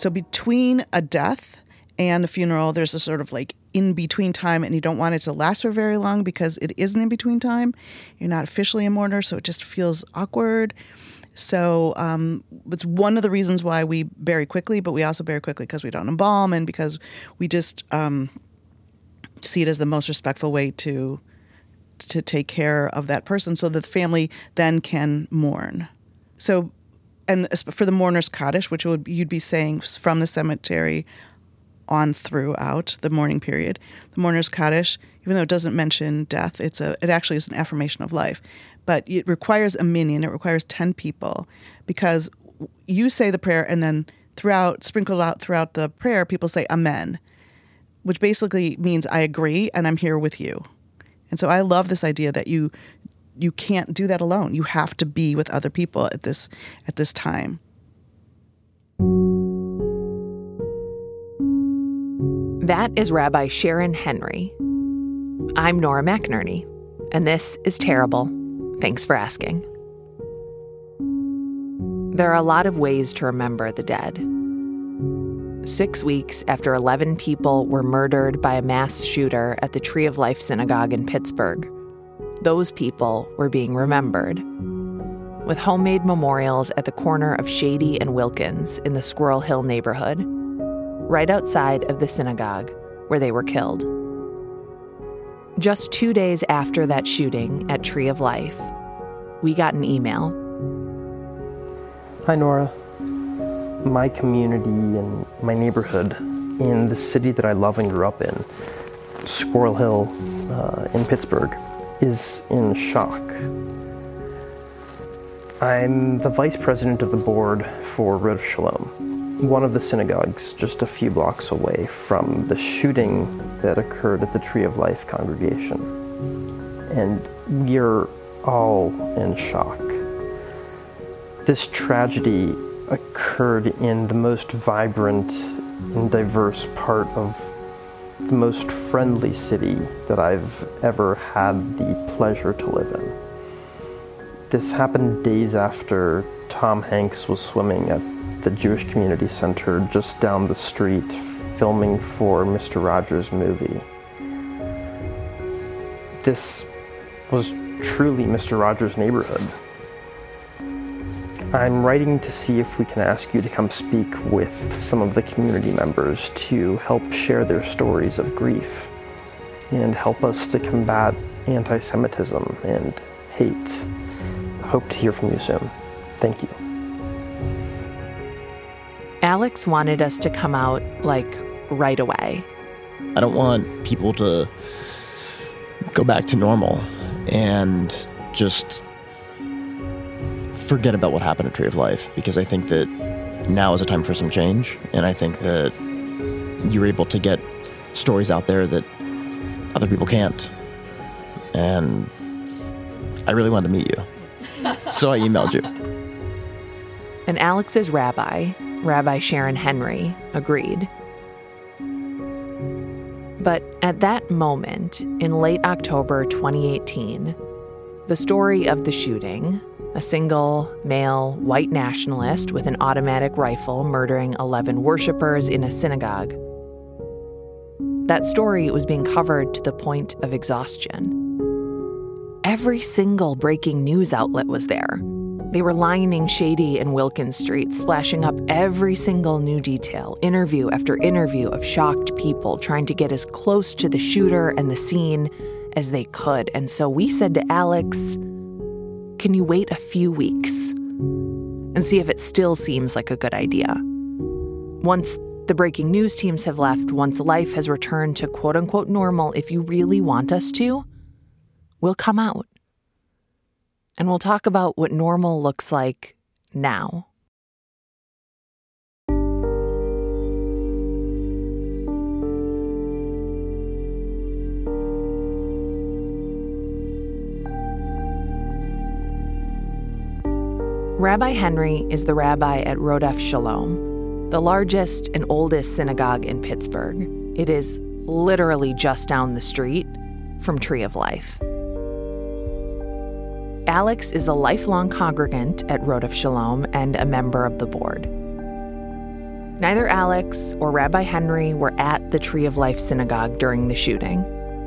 So between a death and a funeral, there's a sort of like in-between time, and you don't want it to last for very long because it is an in-between time. You're not officially a mourner, so it just feels awkward. So it's one of the reasons why we bury quickly, but we also bury quickly because we don't embalm and because we just see it as the most respectful way to take care of that person so that the family then can mourn. So, and for the mourner's Kaddish, which you'd be saying from the cemetery on throughout the mourning period, the mourner's Kaddish, even though it doesn't mention death, it actually is an affirmation of life. But it requires a minyan. It requires 10 people because you say the prayer and then sprinkled out throughout the prayer, people say amen, which basically means I agree and I'm here with you. And so I love this idea that you can't do that alone. You have to be with other people at this time. That is Rabbi Sharon Henry. I'm Nora McInerney, and this is Terrible. Thanks for asking. There are a lot of ways to remember the dead. 6 weeks after 11 people were murdered by a mass shooter at the Tree of Life Synagogue in Pittsburgh, those people were being remembered, with homemade memorials at the corner of Shady and Wilkins in the Squirrel Hill neighborhood, right outside of the synagogue where they were killed. Just 2 days after that shooting at Tree of Life, we got an email. Hi, Nora. My community and my neighborhood in the city that I love and grew up in, Squirrel Hill in Pittsburgh, is in shock. I'm the vice president of the board for Rodef Shalom, one of the synagogues just a few blocks away from the shooting that occurred at the Tree of Life congregation. And we're all in shock. This tragedy occurred in the most vibrant and diverse part of the most friendly city that I've ever had the pleasure to live in. This happened days after Tom Hanks was swimming at the Jewish Community Center just down the street, filming for Mr. Rogers' movie. This was truly Mr. Rogers' neighborhood. I'm writing to see if we can ask you to come speak with some of the community members to help share their stories of grief and help us to combat anti-Semitism and hate. I hope to hear from you soon. Thank you. Alex wanted us to come out, right away. I don't want people to go back to normal and just forget about what happened at Tree of Life, because I think that now is a time for some change, and I think that you're able to get stories out there that other people can't. And I really wanted to meet you. So I emailed you. And Alex's rabbi, Rabbi Sharon Henry, agreed. But at that moment, in late October 2018, the story of the shooting, a single, male, white nationalist with an automatic rifle murdering 11 worshipers in a synagogue, that story was being covered to the point of exhaustion. Every single breaking news outlet was there. They were lining Shady and Wilkins Street, splashing up every single new detail, interview after interview of shocked people trying to get as close to the shooter and the scene as they could. And so we said to Alex, can you wait a few weeks and see if it still seems like a good idea? Once the breaking news teams have left, once life has returned to quote-unquote normal, if you really want us to, we'll come out. And we'll talk about what normal looks like now. Rabbi Henry is the rabbi at Rodef Shalom, the largest and oldest synagogue in Pittsburgh. It is literally just down the street from Tree of Life. Alex is a lifelong congregant at Rodef Shalom and a member of the board. Neither Alex or Rabbi Henry were at the Tree of Life Synagogue during the shooting.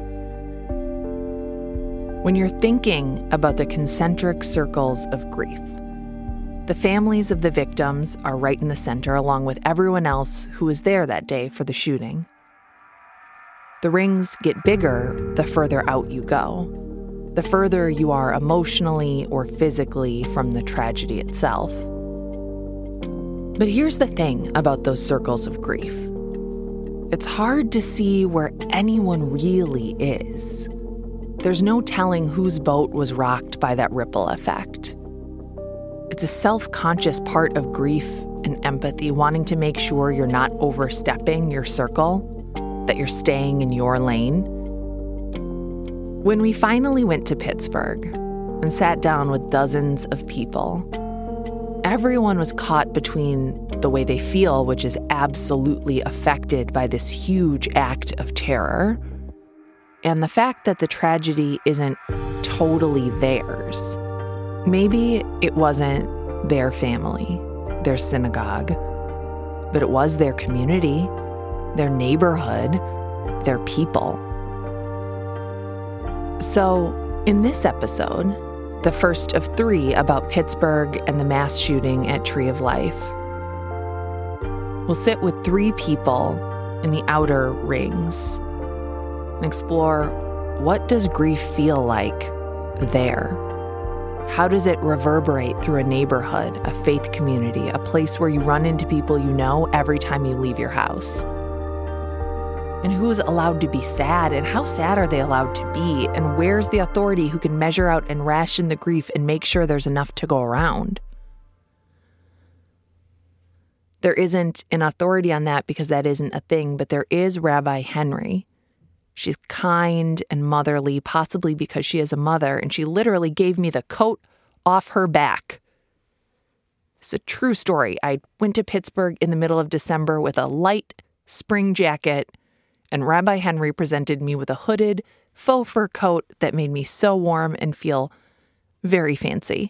When you're thinking about the concentric circles of grief, the families of the victims are right in the center, along with everyone else who was there that day for the shooting. The rings get bigger the further out you go, the further you are emotionally or physically from the tragedy itself. But here's the thing about those circles of grief. It's hard to see where anyone really is. There's no telling whose boat was rocked by that ripple effect. It's a self-conscious part of grief and empathy, wanting to make sure you're not overstepping your circle, that you're staying in your lane. When we finally went to Pittsburgh and sat down with dozens of people, everyone was caught between the way they feel, which is absolutely affected by this huge act of terror, and the fact that the tragedy isn't totally theirs. Maybe it wasn't their family, their synagogue, but it was their community, their neighborhood, their people. So, in this episode, the first of 3 about Pittsburgh and the mass shooting at Tree of Life, we'll sit with 3 people in the outer rings and explore, what does grief feel like there? How does it reverberate through a neighborhood, a faith community, a place where you run into people you know every time you leave your house? And who's allowed to be sad, and how sad are they allowed to be? And where's the authority who can measure out and ration the grief and make sure there's enough to go around? There isn't an authority on that because that isn't a thing, but there is Rabbi Henry. She's kind and motherly, possibly because she is a mother, and she literally gave me the coat off her back. It's a true story. I went to Pittsburgh in the middle of December with a light spring jacket, and Rabbi Henry presented me with a hooded faux fur coat that made me so warm and feel very fancy.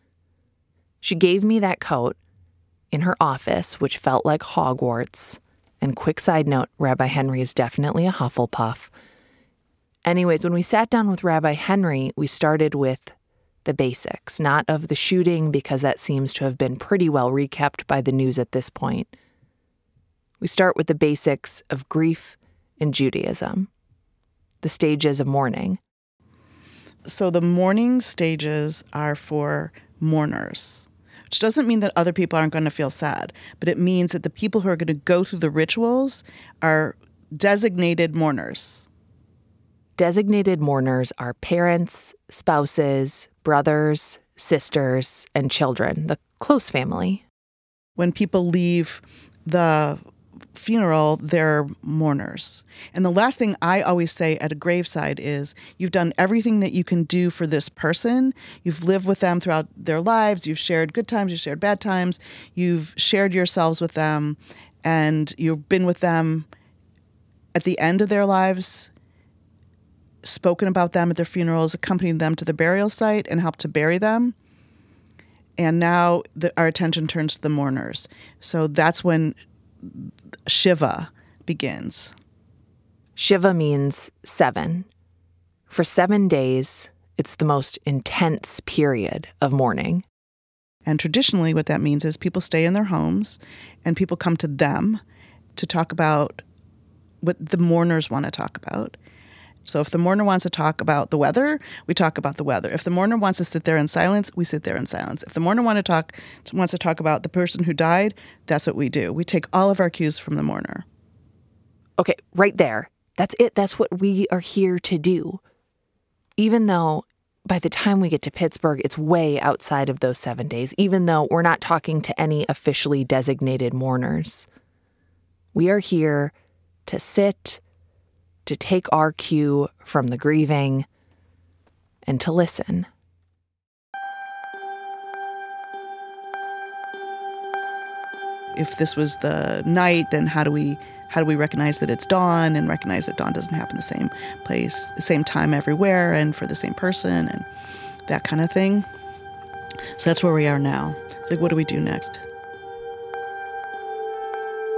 She gave me that coat in her office, which felt like Hogwarts. And quick side note, Rabbi Henry is definitely a Hufflepuff. Anyways, when we sat down with Rabbi Henry, we started with the basics, not of the shooting, because that seems to have been pretty well recapped by the news at this point. We start with the basics of grief in Judaism, the stages of mourning. So the mourning stages are for mourners, which doesn't mean that other people aren't going to feel sad, but it means that the people who are going to go through the rituals are designated mourners. Designated mourners are parents, spouses, brothers, sisters, and children, the close family. When people leave the funeral, they're mourners. And the last thing I always say at a graveside is, you've done everything that you can do for this person. You've lived with them throughout their lives. You've shared good times. You've shared bad times. You've shared yourselves with them. And you've been with them at the end of their lives, spoken about them at their funerals, accompanied them to the burial site and helped to bury them. And now our attention turns to the mourners. So that's when Shiva begins. Shiva means 7. For 7 days, it's the most intense period of mourning. And traditionally what that means is people stay in their homes and people come to them to talk about what the mourners want to talk about. So if the mourner wants to talk about the weather, we talk about the weather. If the mourner wants to sit there in silence, we sit there in silence. If the mourner wants to talk about the person who died, that's what we do. We take all of our cues from the mourner. Okay, right there. That's it. That's what we are here to do. Even though by the time we get to Pittsburgh, it's way outside of those 7 days, even though we're not talking to any officially designated mourners. We are here to sit, to take our cue from the grieving, and to listen. If this was the night, then how do we recognize that it's dawn and recognize that dawn doesn't happen the same place, the same time everywhere, and for the same person, and that kind of thing. So that's where we are now. It's like, what do we do next?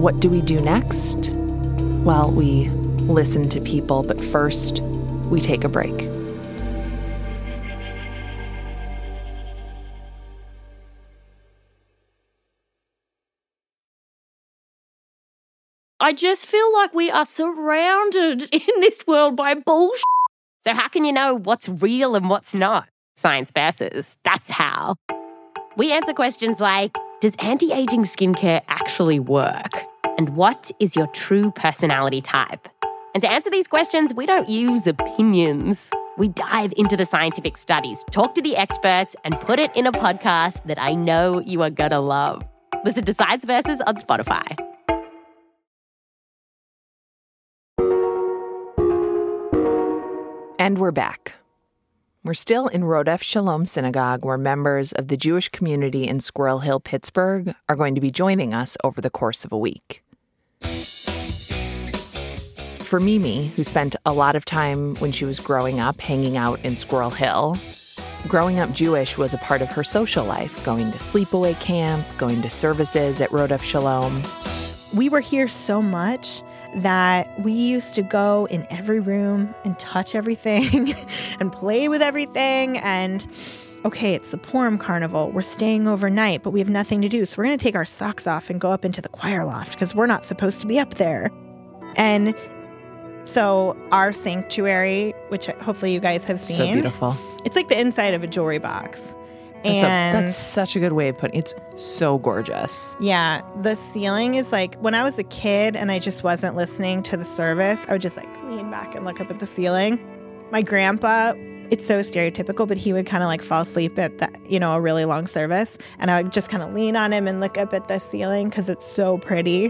what do we do next? Well, we listen to people, but first, we take a break. I just feel like we are surrounded in this world by bullshit. So how can you know what's real and what's not? Science versus. That's how. We answer questions like, does anti-aging skincare actually work? And what is your true personality type? And to answer these questions, we don't use opinions. We dive into the scientific studies, talk to the experts, and put it in a podcast that I know you are gonna love. Listen to Science Versus on Spotify. And we're back. We're still in Rodef Shalom Synagogue, where members of the Jewish community in Squirrel Hill, Pittsburgh, are going to be joining us over the course of a week. For Mimi, who spent a lot of time when she was growing up hanging out in Squirrel Hill, growing up Jewish was a part of her social life, going to sleepaway camp, going to services at Rodef Shalom. We were here so much that we used to go in every room and touch everything and play with everything. And okay, it's the Purim Carnival. We're staying overnight, but we have nothing to do. So we're going to take our socks off and go up into the choir loft because we're not supposed to be up there. And so our sanctuary, which hopefully you guys have seen. So beautiful. It's like the inside of a jewelry box. That's such a good way of putting it. It's so gorgeous. Yeah. The ceiling is like, when I was a kid and I just wasn't listening to the service, I would just like lean back and look up at the ceiling. My grandpa, it's so stereotypical, but he would kind of like fall asleep at that, a really long service. And I would just kind of lean on him and look up at the ceiling because it's so pretty.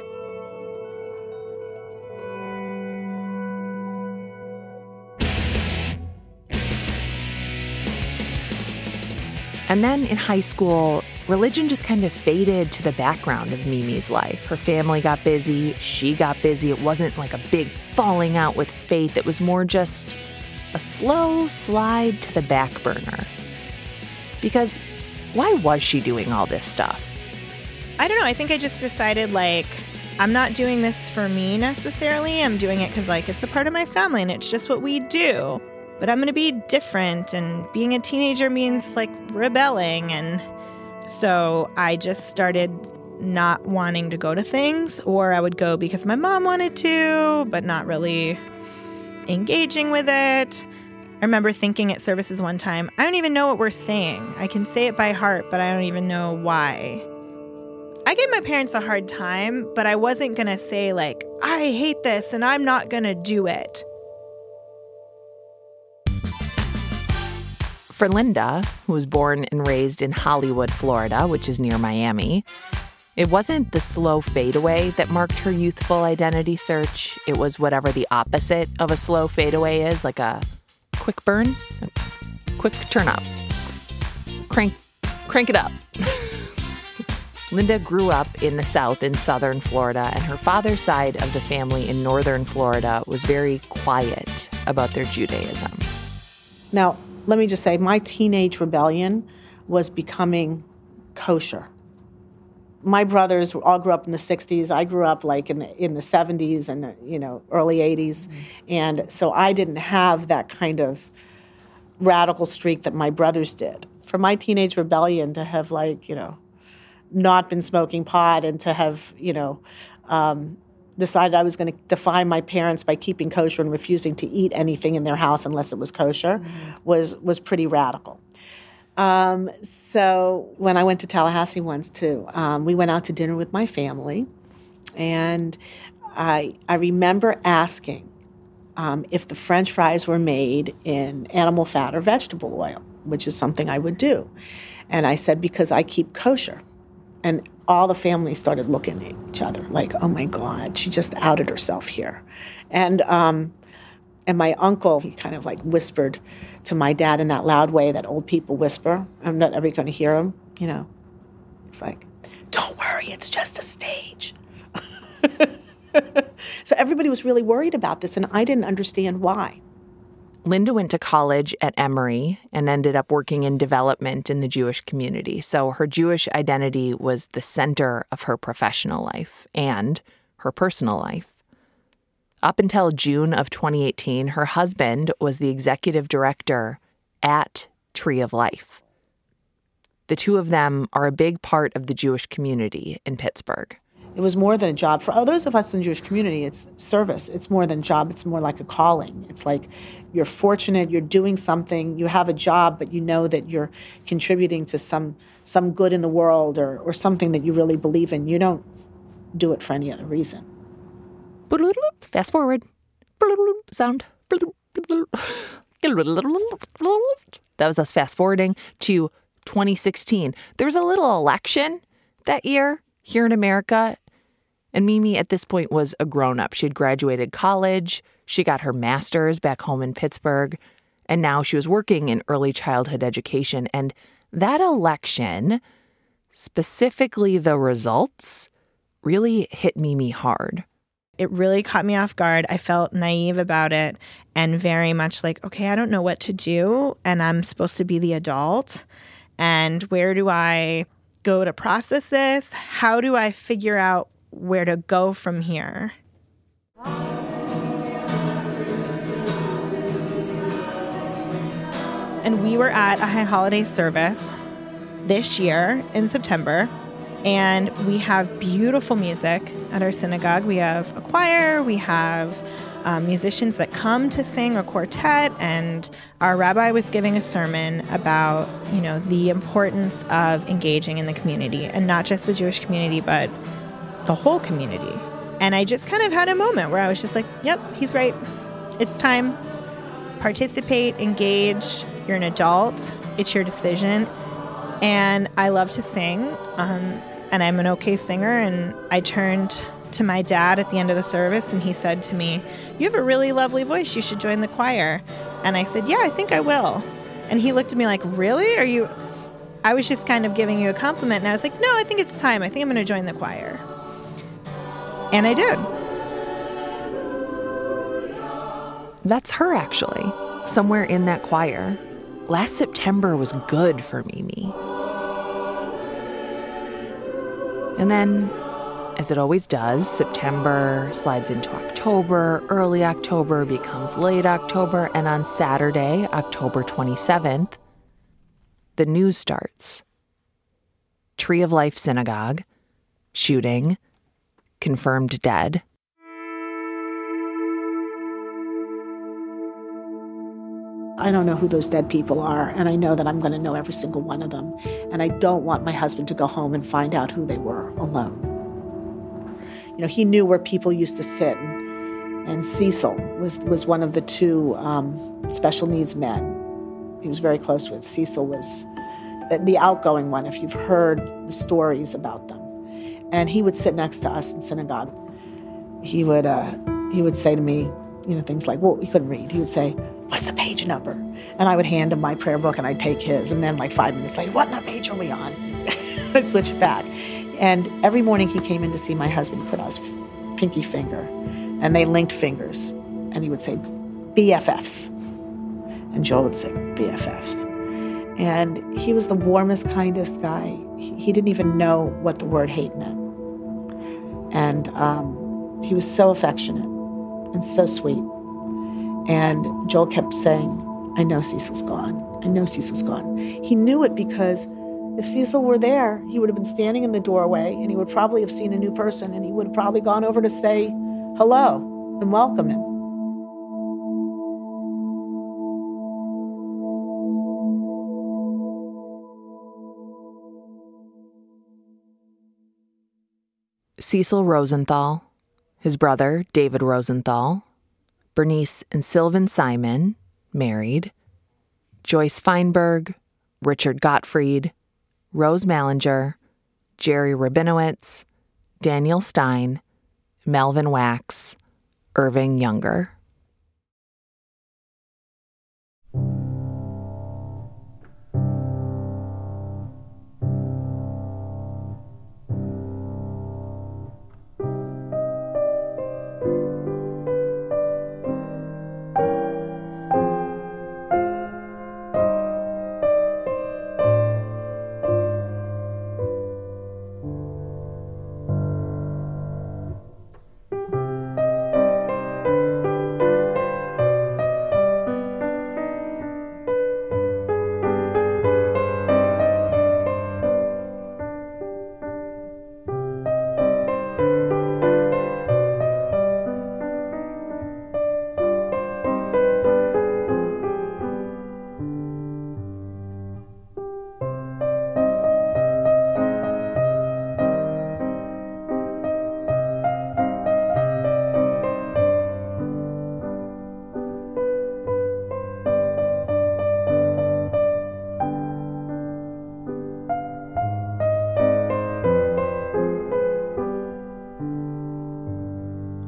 And then in high school, religion just kind of faded to the background of Mimi's life. Her family got busy, she got busy. It wasn't like a big falling out with faith. It was more just a slow slide to the back burner. Because why was she doing all this stuff? I don't know. I think I just decided, I'm not doing this for me necessarily. I'm doing it because, it's a part of my family and it's just what we do. But I'm going to be different, and being a teenager means, rebelling. And so I just started not wanting to go to things, or I would go because my mom wanted to, but not really engaging with it. I remember thinking at services one time, I don't even know what we're saying. I can say it by heart, but I don't even know why. I gave my parents a hard time, but I wasn't going to say, I hate this and I'm not going to do it. For Linda, who was born and raised in Hollywood, Florida, which is near Miami, it wasn't the slow fadeaway that marked her youthful identity search. It was whatever the opposite of a slow fadeaway is, like a quick burn, a quick turn up. Crank it up. Linda grew up in the South in southern Florida, and her father's side of the family in northern Florida was very quiet about their Judaism. Now, let me just say, my teenage rebellion was becoming kosher. My brothers all grew up in the 60s. I grew up in the 70s and early 80s. Mm-hmm. And so I didn't have that kind of radical streak that my brothers did. For my teenage rebellion to have not been smoking pot and to have decided I was going to defy my parents by keeping kosher and refusing to eat anything in their house unless it was kosher, was pretty radical. So when I went to Tallahassee once too, we went out to dinner with my family, and I remember asking if the French fries were made in animal fat or vegetable oil, which is something I would do. And I said, because I keep kosher. And all the family started looking at each other like, oh my God, she just outed herself here. And my uncle, he kind of whispered to my dad in that loud way that old people whisper. I'm not ever going to hear him, It's like, don't worry, it's just a stage. So everybody was really worried about this, and I didn't understand why. Linda went to college at Emory and ended up working in development in the Jewish community. So her Jewish identity was the center of her professional life and her personal life. Up until June of 2018, her husband was the executive director at Tree of Life. The two of them are a big part of the Jewish community in Pittsburgh. It was more than a job. For those of us in the Jewish community, it's service. It's more than a job. It's more like a calling. It's like you're fortunate, you're doing something, you have a job, but you know that you're contributing to some good in the world or something that you really believe in. You don't do it for any other reason. Fast forward. Sound. That was us fast forwarding to 2016. There was a little election that year here in America. And Mimi, at this point, was a grown-up. She'd graduated college. She got her master's back home in Pittsburgh. And now she was working in early childhood education. And that election, specifically the results, really hit Mimi hard. It really caught me off guard. I felt naive about it and very much like, okay, I don't know what to do. And I'm supposed to be the adult. And where do I go to process this? How do I figure out where to go from here? And we were at a high holiday service this year in September, and we have beautiful music at our synagogue. We have a choir, we have musicians that come to sing, a quartet, and our rabbi was giving a sermon about, the importance of engaging in the community, and not just the Jewish community, but the whole community. And I just kind of had a moment where I was just like, yep, he's right. It's time. Participate, engage. You're an adult. It's your decision. And I love to sing, and I'm an okay singer. And I turned to my dad at the end of the service, and he said to me, "You have a really lovely voice. You should join the choir." And I said, "Yeah, I think I will." And he looked at me like, "Really? I was just kind of giving you a compliment." And I was like, "No, I think it's time. I think I'm going to join the choir." And I did. That's her, actually, somewhere in that choir. Last September was good for Mimi. And then, as it always does, September slides into October, early October becomes late October, and on Saturday, October 27th, the news starts. Tree of Life Synagogue, shooting, confirmed dead. I don't know who those dead people are, and I know that I'm going to know every single one of them. And I don't want my husband to go home and find out who they were alone. He knew where people used to sit, and Cecil was one of the two special needs men he was very close with. Cecil was the outgoing one, if you've heard the stories about them. And he would sit next to us in synagogue. He would say to me, things like, well, he couldn't read. He would say, "What's the page number?" And I would hand him my prayer book, and I'd take his. And then 5 minutes later, "What page are we on?" I'd switch it back. And every morning he came in to see my husband, he put out his pinky finger, and they linked fingers. And he would say, "BFFs." And Joel would say, "BFFs." And he was the warmest, kindest guy. He didn't even know what the word hate meant. And he was so affectionate and so sweet. And Joel kept saying, "I know Cecil's gone. I know Cecil's gone." He knew it because if Cecil were there, he would have been standing in the doorway, and he would probably have seen a new person, and he would have probably gone over to say hello and welcome him. Cecil Rosenthal, his brother, David Rosenthal, Bernice and Sylvan Simon, married, Joyce Feinberg, Richard Gottfried, Rose Mallinger, Jerry Rabinowitz, Daniel Stein, Melvin Wax, Irving Younger.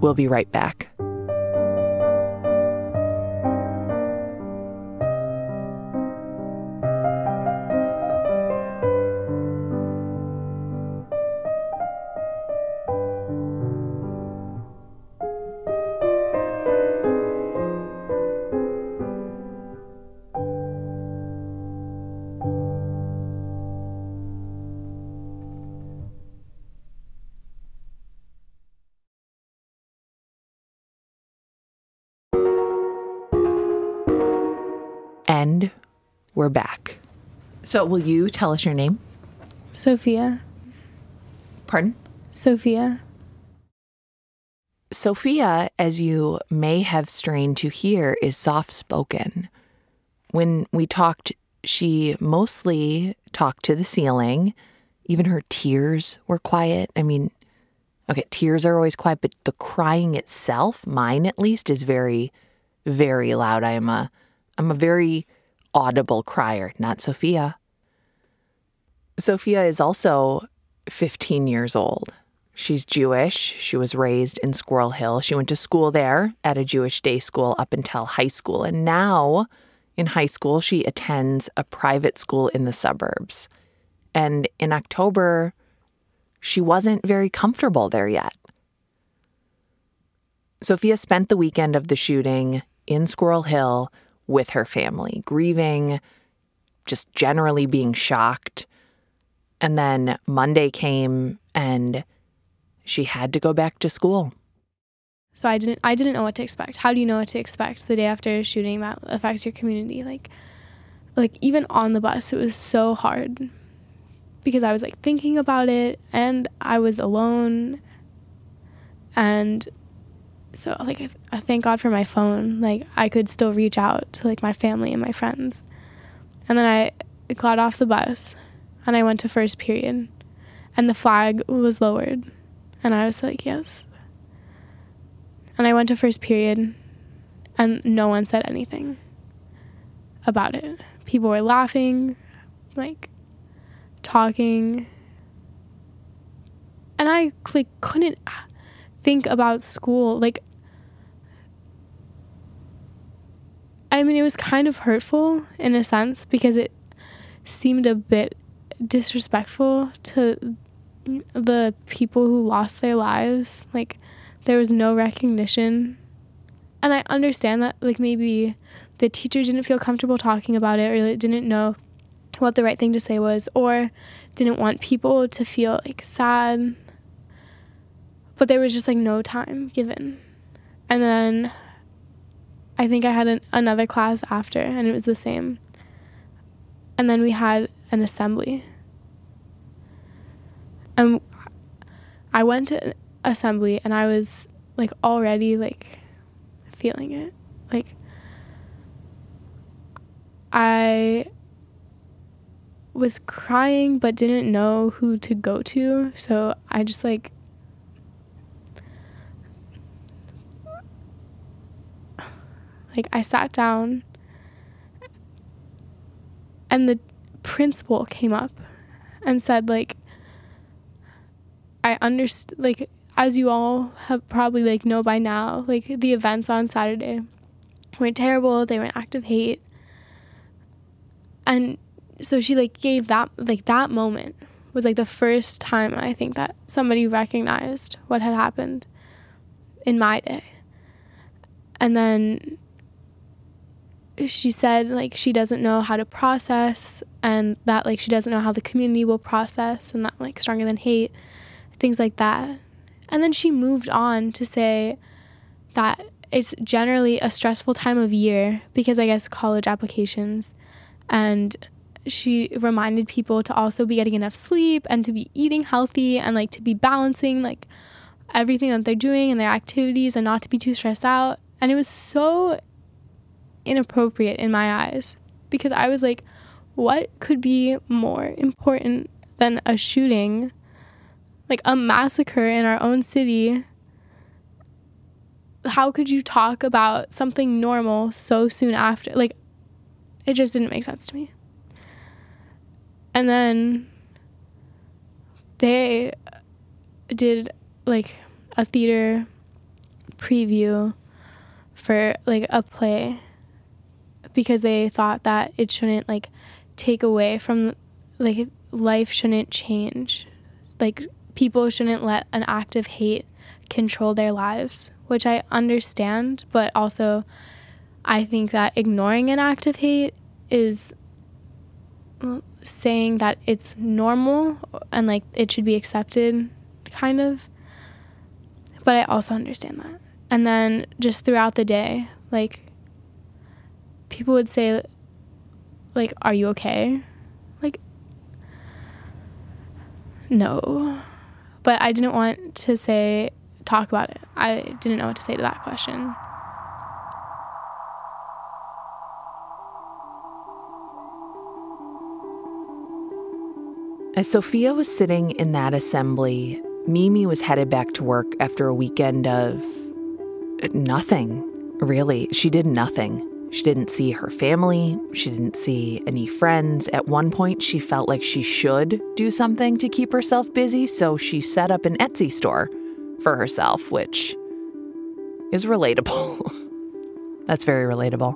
We'll be right back. And we're back. So will you tell us your name? Sophia. Pardon? Sophia. Sophia, as you may have strained to hear, is soft-spoken. When we talked, she mostly talked to the ceiling. Even her tears were quiet. I mean, okay, tears are always quiet, but the crying itself, mine at least, is very, very loud. I'm a very audible crier, not Sophia. Sophia is also 15 years old. She's Jewish. She was raised in Squirrel Hill. She went to school there at a Jewish day school up until high school. And now, in high school, she attends a private school in the suburbs. And in October, she wasn't very comfortable there yet. Sophia spent the weekend of the shooting in Squirrel Hill with her family, grieving, just generally being shocked. And then Monday came and she had to go back to school. So I didn't know what to expect. How do you know what to expect the day after a shooting that affects your community? Like even on the bus, it was so hard because I was like thinking about it and I was alone. And so like I thank God for my phone. Like I could still reach out to like my family and my friends. And then I got off the bus and I went to first period and the flag was lowered. And I was like, yes. And I went to first period and no one said anything about it. People were laughing, like talking. And I like couldn't think about school. Like, I mean, it was kind of hurtful in a sense because it seemed a bit disrespectful to the people who lost their lives. Like, there was no recognition. And I understand that, like, maybe the teacher didn't feel comfortable talking about it or didn't know what the right thing to say was or didn't want people to feel, like, sad. But there was just, like, no time given. And then I think I had another class after, and it was the same. And then we had an assembly. And I went to assembly, and I was, like, already, like, feeling it. Like, I was crying but didn't know who to go to, so I just, like, I sat down, and the principal came up and said, like, I understand, like, as you all have probably, like, know by now, like, the events on Saturday were terrible. They were an act of hate. And so she, like, gave that, like, that moment was, like, the first time I think that somebody recognized what had happened in my day. And then she said, like, she doesn't know how to process and that, like, she doesn't know how the community will process and that, like, stronger than hate, things like that. And then she moved on to say that it's generally a stressful time of year because I guess college applications. And she reminded people to also be getting enough sleep and to be eating healthy and, like, to be balancing, like, everything that they're doing and their activities and not to be too stressed out. And it was so inappropriate in my eyes because I was like, what could be more important than a shooting, like a massacre in our own city? How could you talk about something normal so soon after? Like, it just didn't make sense to me. And then they did, like, a theater preview for like a play because they thought that it shouldn't like take away from, like, life shouldn't change. Like, people shouldn't let an act of hate control their lives, which I understand, but also I think that ignoring an act of hate is saying that it's normal and like it should be accepted, kind of. But I also understand that. And then just throughout the day, like, people would say, like, are you okay? Like, no. But I didn't want to talk about it. I didn't know what to say to that question. As Sophia was sitting in that assembly, Mimi was headed back to work after a weekend of nothing, really. She did nothing. She didn't see her family. She didn't see any friends. At one point, she felt like she should do something to keep herself busy, so she set up an Etsy store for herself, which is relatable. That's very relatable.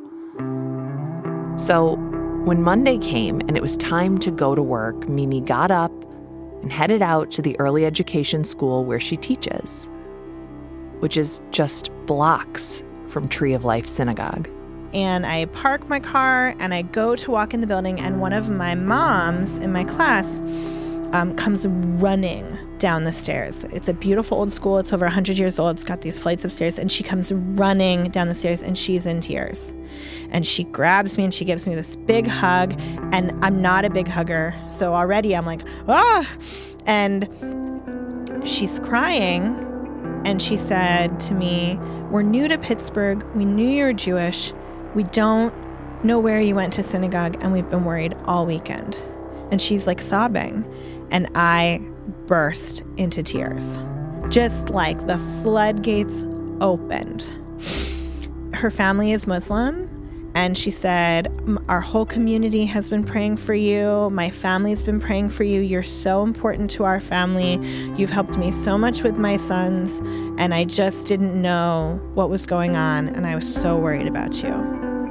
So when Monday came and it was time to go to work, Mimi got up and headed out to the early education school where she teaches, which is just blocks from Tree of Life Synagogue. And I park my car and I go to walk in the building, and one of my moms in my class comes running down the stairs. It's a beautiful old school. It's over 100 years old. It's got these flights of stairs, and she comes running down the stairs, and she's in tears. And she grabs me and she gives me this big hug, and I'm not a big hugger, so already I'm like, ah! And she's crying, and she said to me, "We're new to Pittsburgh. We knew you were Jewish. We don't know where you went to synagogue, and we've been worried all weekend." And she's like sobbing, and I burst into tears, just like the floodgates opened. Her family is Muslim, and she said, "Our whole community has been praying for you. My family's been praying for you. You're so important to our family. You've helped me so much with my sons, and I just didn't know what was going on, and I was so worried about you."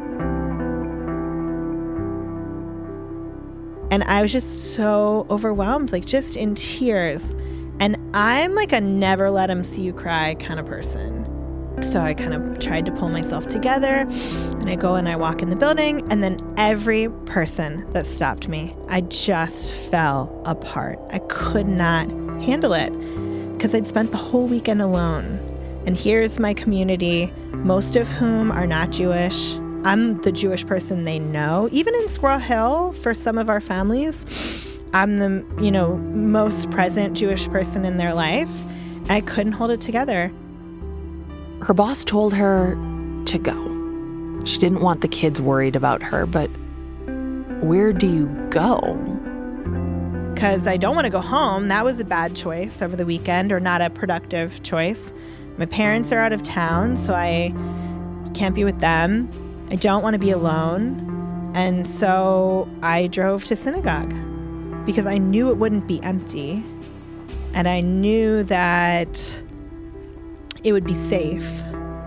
And I was just so overwhelmed, like just in tears. And I'm like a never let them see you cry kind of person. So I kind of tried to pull myself together, and I go and I walk in the building, and then every person that stopped me, I just fell apart. I could not handle it because I'd spent the whole weekend alone. And here's my community, most of whom are not Jewish. I'm the Jewish person they know. Even in Squirrel Hill, for some of our families, I'm the, most present Jewish person in their life. I couldn't hold it together. Her boss told her to go. She didn't want the kids worried about her, but where do you go? Because I don't want to go home. That was a bad choice over the weekend, or not a productive choice. My parents are out of town, so I can't be with them. I don't want to be alone. And so I drove to synagogue because I knew it wouldn't be empty. And I knew that it would be safe.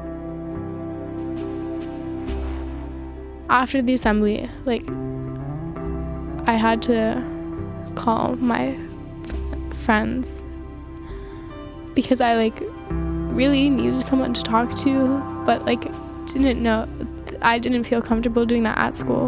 After the assembly, I had to call my friends because I really needed someone to talk to, but I didn't feel comfortable doing that at school.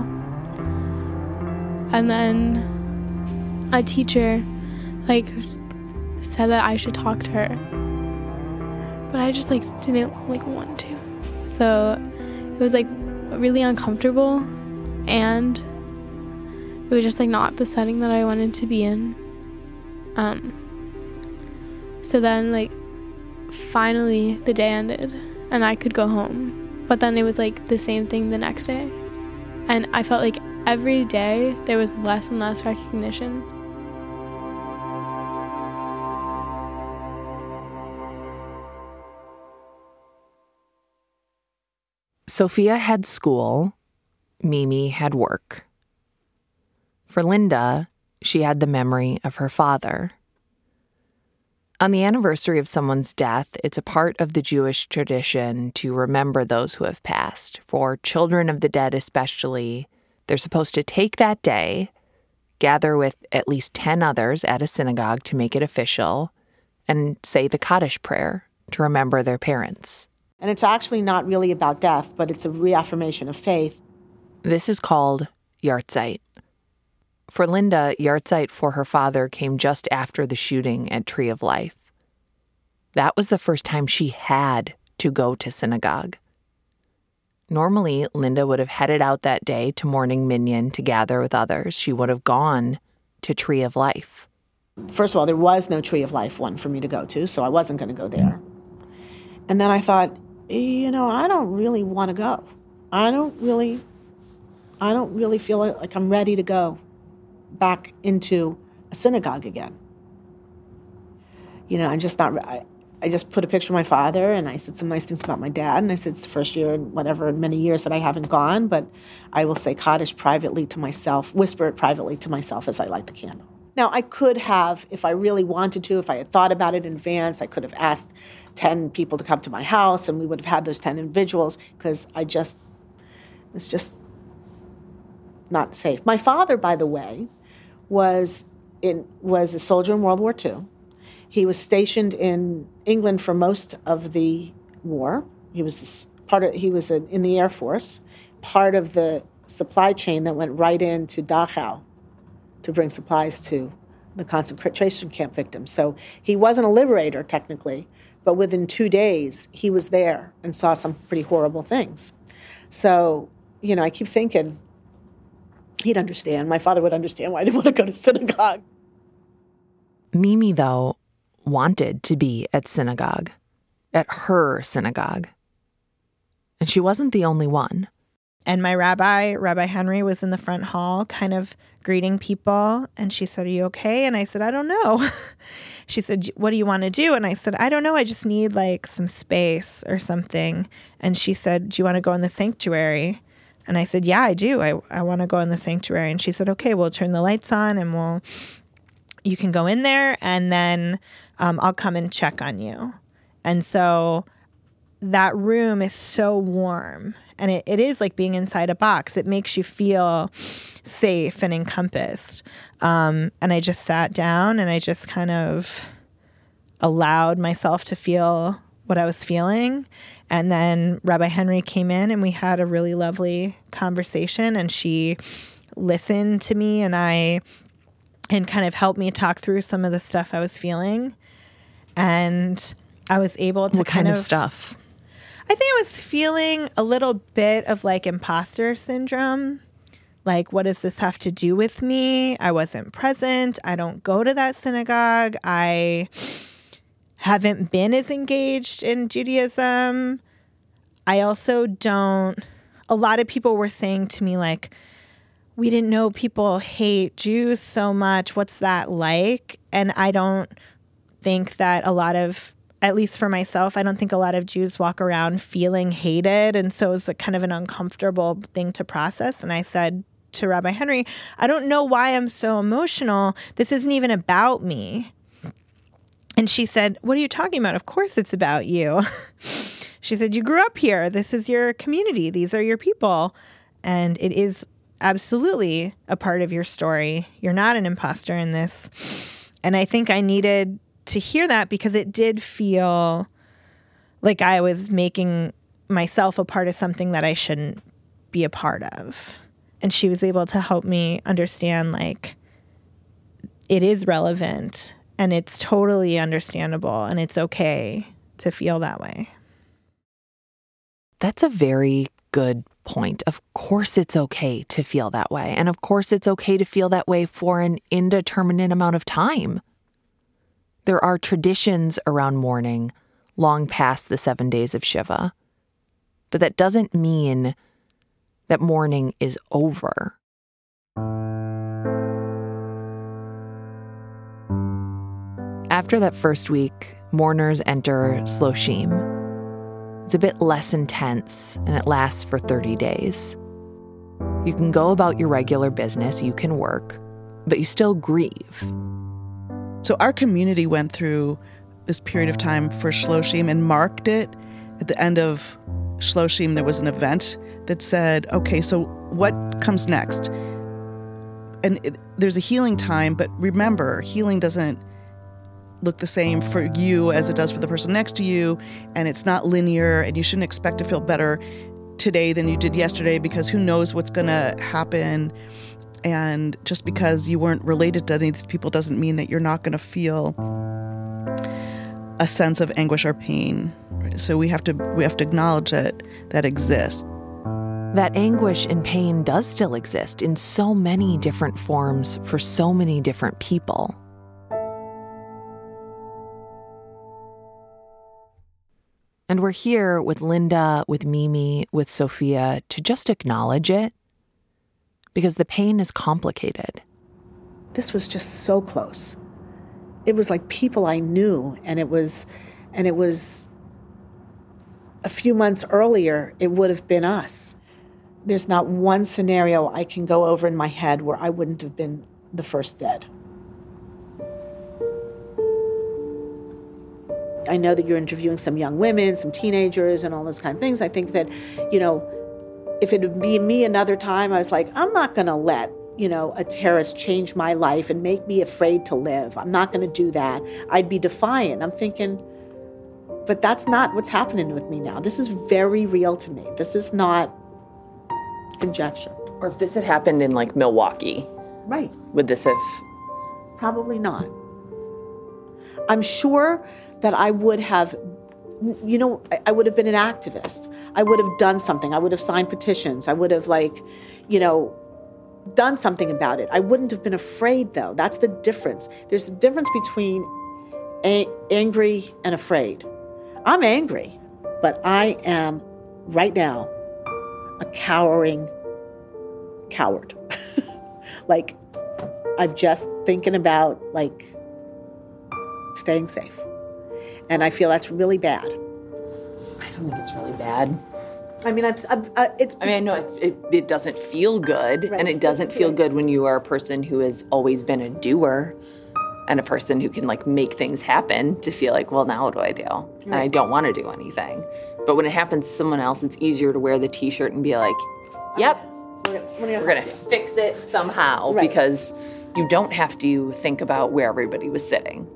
And then a teacher said that I should talk to her, but I just didn't want to. So it was really uncomfortable, and it was just not the setting that I wanted to be in. So then finally the day ended and I could go home. But then it was the same thing the next day. And I felt every day there was less and less recognition. Sophia had school. Mimi had work. For Linda, she had the memory of her father. On the anniversary of someone's death, it's a part of the Jewish tradition to remember those who have passed. For children of the dead especially, they're supposed to take that day, gather with at least 10 others at a synagogue to make it official, and say the Kaddish prayer to remember their parents. And it's actually not really about death, but it's a reaffirmation of faith. This is called Yahrzeit. For Linda, Yahrzeit for her father came just after the shooting at Tree of Life. That was the first time she had to go to synagogue. Normally, Linda would have headed out that day to Morning Minyan to gather with others. She would have gone to Tree of Life. First of all, there was no Tree of Life one for me to go to, so I wasn't going to go there. And then I thought, I don't really want to go. I don't really feel like I'm ready to go back into a synagogue again. I'm just not. I just put a picture of my father, and I said some nice things about my dad, and I said it's the first year in many years that I haven't gone, but I will say Kaddish privately to myself, whisper it privately to myself as I light the candle. Now, I could have, if I really wanted to, if I had thought about it in advance, I could have asked 10 people to come to my house, and we would have had those 10 individuals, because it's just not safe. My father, by the way, was a soldier in World War II. He was stationed in England for most of the war. He was in the Air Force, part of the supply chain that went right into Dachau to bring supplies to the concentration camp victims. So he wasn't a liberator, technically, but within 2 days, he was there and saw some pretty horrible things. So, I keep thinking he'd understand. My father would understand why I didn't want to go to synagogue. Mimi, though, wanted to be at synagogue, at her synagogue. And she wasn't the only one. And my Rabbi Henry, was in the front hall kind of greeting people. And she said, "Are you okay?" And I said, "I don't know." She said, "What do you want to do?" And I said, "I don't know. I just need some space or something." And she said, "Do you want to go in the sanctuary?" And I said, "Yeah, I do. I want to go in the sanctuary." And she said, "Okay, we'll turn the lights on and you can go in there, and then I'll come and check on you." And so that room is so warm, and it is like being inside a box. It makes you feel safe and encompassed. And I just sat down and I just kind of allowed myself to feel what I was feeling. And then Rabbi Henry came in and we had a really lovely conversation, and she listened to me and kind of helped me talk through some of the stuff I was feeling. And I was able to What kind of stuff? I think I was feeling a little bit of imposter syndrome. What does this have to do with me? I wasn't present. I don't go to that synagogue. I haven't been as engaged in Judaism. I also don't. A lot of people were saying to me, we didn't know people hate Jews so much. What's that like? And I don't think that at least for myself, I don't think a lot of Jews walk around feeling hated. And so it's kind of an uncomfortable thing to process. And I said to Rabbi Henry, "I don't know why I'm so emotional. This isn't even about me." And she said, "What are you talking about? Of course it's about you." She said, "You grew up here. This is your community. These are your people. And it is absolutely a part of your story. You're not an imposter in this." And I think I needed to hear that, because it did feel like I was making myself a part of something that I shouldn't be a part of. And she was able to help me understand, it is relevant and it's totally understandable and it's okay to feel that way. That's a very good point. Of course it's okay to feel that way. And of course it's okay to feel that way for an indeterminate amount of time. There are traditions around mourning long past the 7 days of Shiva. But that doesn't mean that mourning is over. After that first week, mourners enter Shloshim. It's a bit less intense, and it lasts for 30 days. You can go about your regular business, you can work, but you still grieve. So our community went through this period of time for Shloshim and marked it. At the end of Shloshim, there was an event that said, okay, so what comes next? And there's a healing time, but remember, healing doesn't look the same for you as it does for the person next to you, and it's not linear, and you shouldn't expect to feel better today than you did yesterday, because who knows what's going to happen. And just because you weren't related to any of these people doesn't mean that you're not going to feel a sense of anguish or pain. So we have to acknowledge that exists. That anguish and pain does still exist in so many different forms for so many different people. And we're here with Linda, with Mimi, with Sophia to just acknowledge it, because the pain is complicated. This was just so close. It was like people I knew, and it was a few months earlier, it would have been us. There's not one scenario I can go over in my head where I wouldn't have been the first dead. I know that you're interviewing some young women, some teenagers, and all those kind of things. I think that, if it would be me another time, I was like, I'm not going to let, a terrorist change my life and make me afraid to live. I'm not going to do that. I'd be defiant. I'm thinking, but that's not what's happening with me now. This is very real to me. This is not conjecture. Or if this had happened in Milwaukee, right? Would this have? Probably not. I'm sure that I would have, I would have been an activist. I would have done something. I would have signed petitions. I would have done something about it. I wouldn't have been afraid, though. That's the difference. There's a difference between angry and afraid. I'm angry, but I am right now a cowering coward. I'm just thinking about staying safe. And I feel that's really bad. I don't think it's really bad. I mean, I know it doesn't feel good, right. And it doesn't feel good when you are a person who has always been a doer and a person who can make things happen to feel well, now what do I do? Right. And I don't want to do anything. But when it happens to someone else, it's easier to wear the t-shirt and be like, yep, we're going to fix it somehow, right. Because you don't have to think about where everybody was sitting.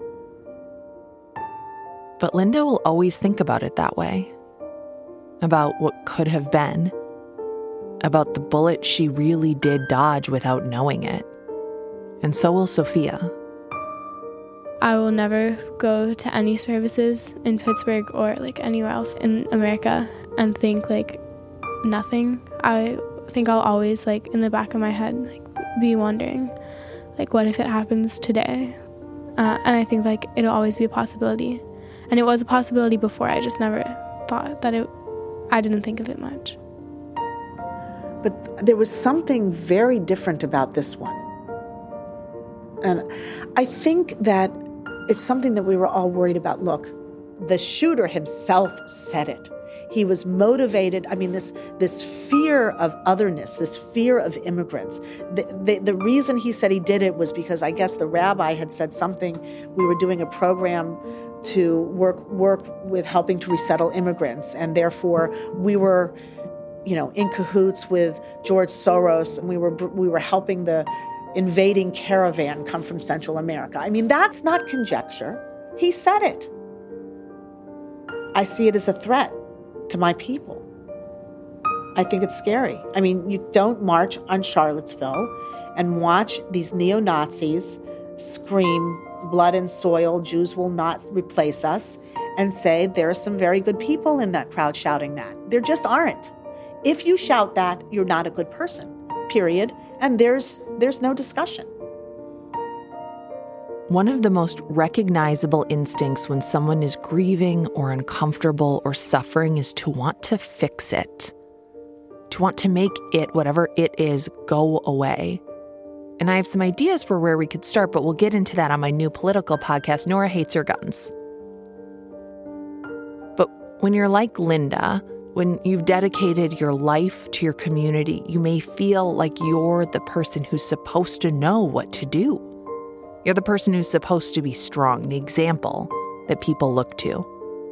But Linda will always think about it that way. About what could have been. About the bullet she really did dodge without knowing it. And so will Sophia. I will never go to any services in Pittsburgh or anywhere else in America and think nothing. I think I'll always in the back of my head be wondering what if it happens today? And I think it'll always be a possibility. And it was a possibility before. I just never thought that I didn't think of it much. But there was something very different about this one. And I think that it's something that we were all worried about. Look, the shooter himself said it. He was motivated. I mean, this fear of otherness, this fear of immigrants. The reason he said he did it was because I guess the rabbi had said something. We were doing a program to work with helping to resettle immigrants, and therefore we were, in cahoots with George Soros, and we were helping the invading caravan come from Central America. I mean, that's not conjecture. He said it. I see it as a threat to my people. I think it's scary. I mean, you don't march on Charlottesville and watch these neo-Nazis scream, blood and soil, Jews will not replace us, and say there are some very good people in that crowd shouting that. There just aren't. If you shout that, you're not a good person, period. And there's no discussion. One of the most recognizable instincts when someone is grieving or uncomfortable or suffering is to want to fix it, to want to make it, whatever it is, go away. And I have some ideas for where we could start, but we'll get into that on my new political podcast, Nora Hates Her Guns. But when you're like Linda, when you've dedicated your life to your community, you may feel like you're the person who's supposed to know what to do. You're the person who's supposed to be strong, the example, that people look to.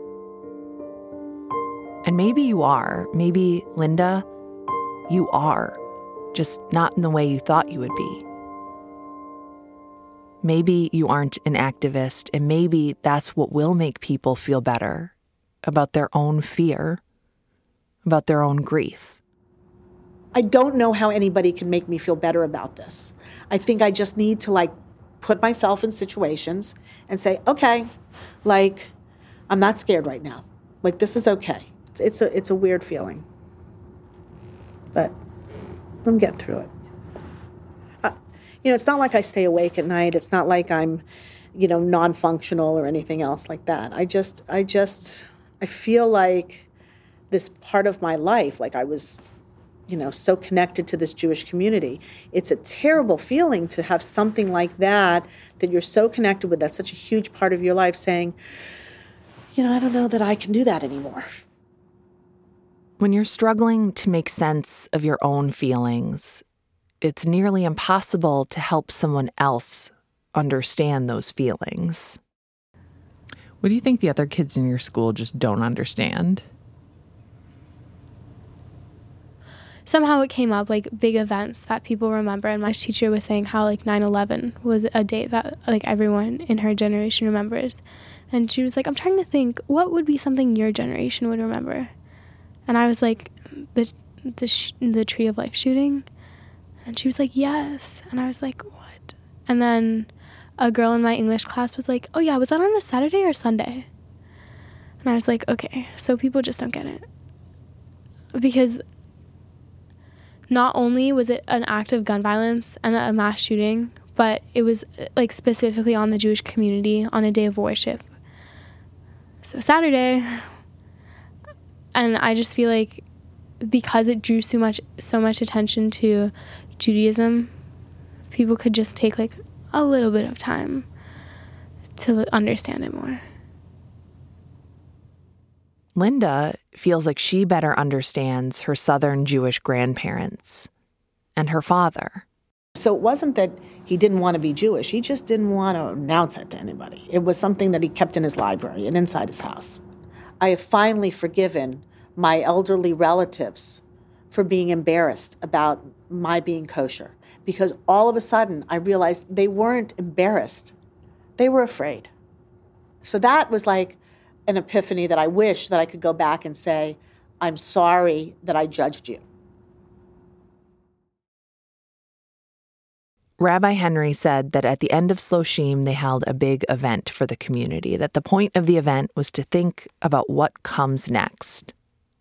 And maybe you are. Maybe, Linda, you are. Just not in the way you thought you would be. Maybe you aren't an activist, and maybe that's what will make people feel better about their own fear, about their own grief. I don't know how anybody can make me feel better about this. I think I just need to put myself in situations and say, okay, I'm not scared right now. This is okay. It's a weird feeling, but I'm getting through it. It's not like I stay awake at night. It's not like I'm, non-functional or anything else like that. I feel like this part of my life, I was, so connected to this Jewish community. It's a terrible feeling to have something like that you're so connected with, that's such a huge part of your life, saying, I don't know that I can do that anymore. When you're struggling to make sense of your own feelings, it's nearly impossible to help someone else understand those feelings. What do you think the other kids in your school just don't understand? Somehow it came up, big events that people remember. And my teacher was saying how 9/11 was a date that everyone in her generation remembers. And she was like, I'm trying to think, what would be something your generation would remember? And I was like, the Tree of Life shooting. And she was like, yes. And I was like, what? And then a girl in my English class was like, oh yeah, was that on a Saturday or Sunday? And I was like, okay, so people just don't get it. Because not only was it an act of gun violence and a mass shooting, but it was specifically on the Jewish community on a day of worship. So Saturday. And I just feel like because it drew so much attention to Judaism, people could just take a little bit of time to understand it more. Linda feels like she better understands her Southern Jewish grandparents and her father. So it wasn't that he didn't want to be Jewish. He just didn't want to announce it to anybody. It was something that he kept in his library and inside his house. I have finally forgiven my elderly relatives for being embarrassed about my being kosher, because all of a sudden I realized they weren't embarrassed. They were afraid. So that was an epiphany that I wish that I could go back and say, I'm sorry that I judged you. Rabbi Henry said that at the end of Shloshim, they held a big event for the community, that the point of the event was to think about what comes next.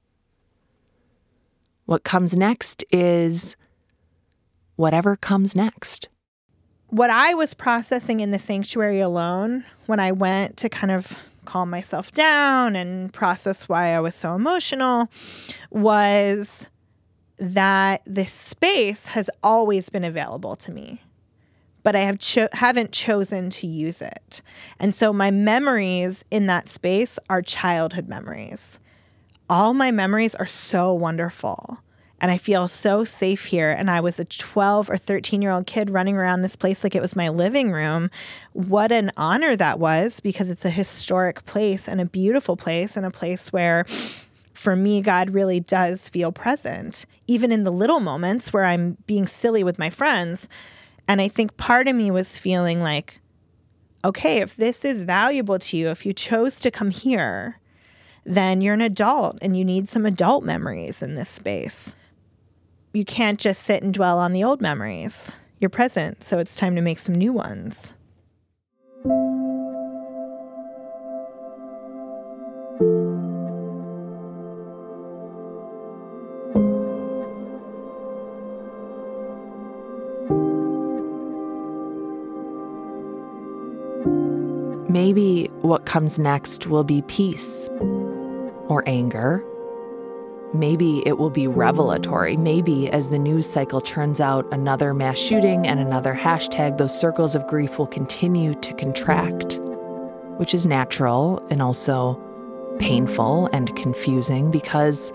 What comes next is whatever comes next. What I was processing in the sanctuary alone, when I went to kind of calm myself down and process why I was so emotional, was that this space has always been available to me, but I haven't chosen to use it. And so my memories in that space are childhood memories. All my memories are so wonderful, and I feel so safe here. And I was a 12 or 13-year-old kid running around this place like it was my living room. What an honor that was, because it's a historic place and a beautiful place, and a place where, for me, God really does feel present, even in the little moments where I'm being silly with my friends. And I think part of me was feeling like, okay, if this is valuable to you, if you chose to come here, then you're an adult and you need some adult memories in this space. You can't just sit and dwell on the old memories. You're present, so it's time to make some new ones. Maybe what comes next will be peace or anger. Maybe it will be revelatory. Maybe as the news cycle churns out another mass shooting and another hashtag, those circles of grief will continue to contract, which is natural and also painful and confusing because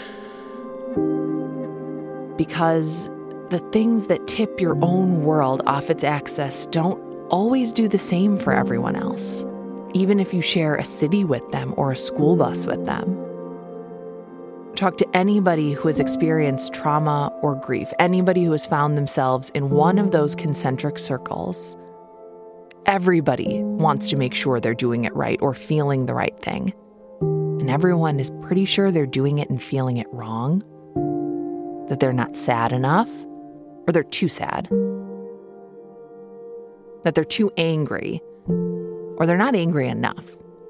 the things that tip your own world off its axis don't always do the same for everyone else. even if you share a city with them or a school bus with them. Talk to anybody who has experienced trauma or grief, anybody who has found themselves in one of those concentric circles. Everybody wants to make sure they're doing it right or feeling the right thing. And everyone is pretty sure they're doing it and feeling it wrong. That they're not sad enough, or they're too sad. That they're too angry, or they're not angry enough.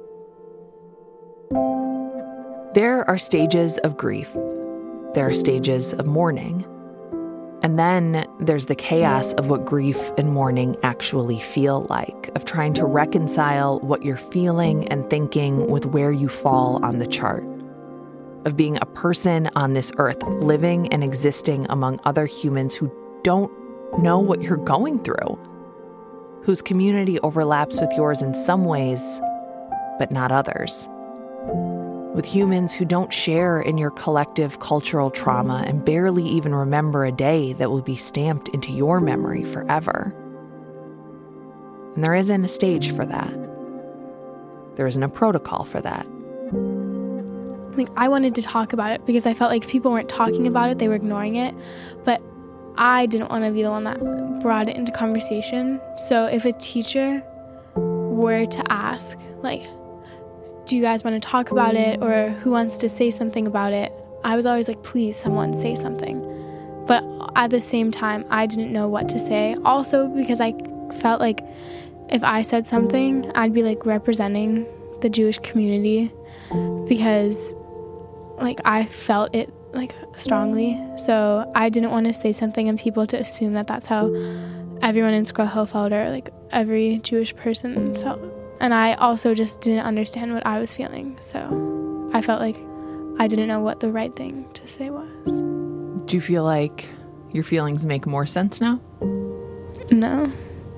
There are stages of grief. There are stages of mourning. And then there's the chaos of what grief and mourning actually feel like, of trying to reconcile what you're feeling and thinking with where you fall on the chart, of being a person on this earth, living and existing among other humans who don't know what you're going through, whose community overlaps with yours in some ways, but not others. With humans who don't share in your collective cultural trauma and barely even remember a day that will be stamped into your memory forever. And there isn't a stage for that. There isn't a protocol for that. Like, I wanted to talk about it because I felt like people weren't talking about it, they were ignoring it, but I didn't want to be the one that brought it into conversation. So if a teacher were to ask, like, do you guys want to talk about it, or who wants to say something about it, I was always like, please, someone say something. But at the same time, I didn't know what to say. Also because I felt like if I said something, I'd be like representing the Jewish community, because like I felt it like strongly. So I didn't want to say something and people to assume that that's how everyone in Squirrel Hill felt, or like every Jewish person felt. And I also just didn't understand what I was feeling. So I felt like I didn't know what the right thing to say was. Do you feel like your feelings make more sense now? No.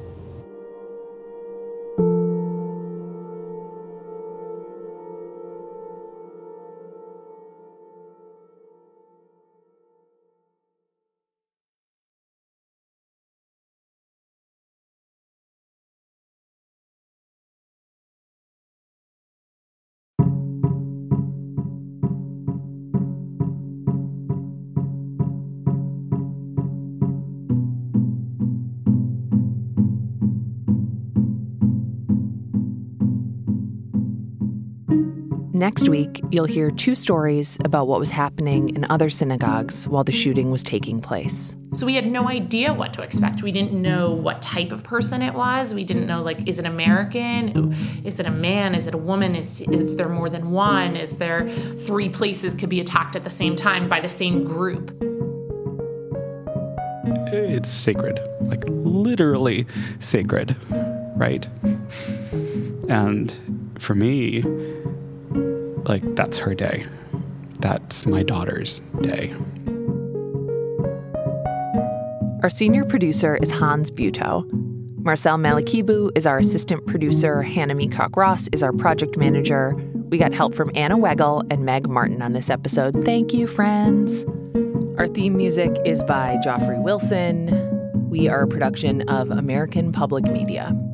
Next week, you'll hear 2 stories about what was happening in other synagogues while the shooting was taking place. So we had no idea what to expect. We didn't know what type of person it was. We didn't know, like, is it American? Is it a man? Is it a woman? Is there more than one? Is there 3 places could be attacked at the same time by the same group? It's sacred, like literally sacred, right? And for me, like, that's her day. That's my daughter's day. Our senior producer is Hans Buetow. Marcel Malikibu is our assistant producer. Hannah Meacock-Ross is our project manager. We got help from Anna Weigel and Meg Martin on this episode. Thank you, friends. Our theme music is by Joffrey Wilson. We are a production of American Public Media.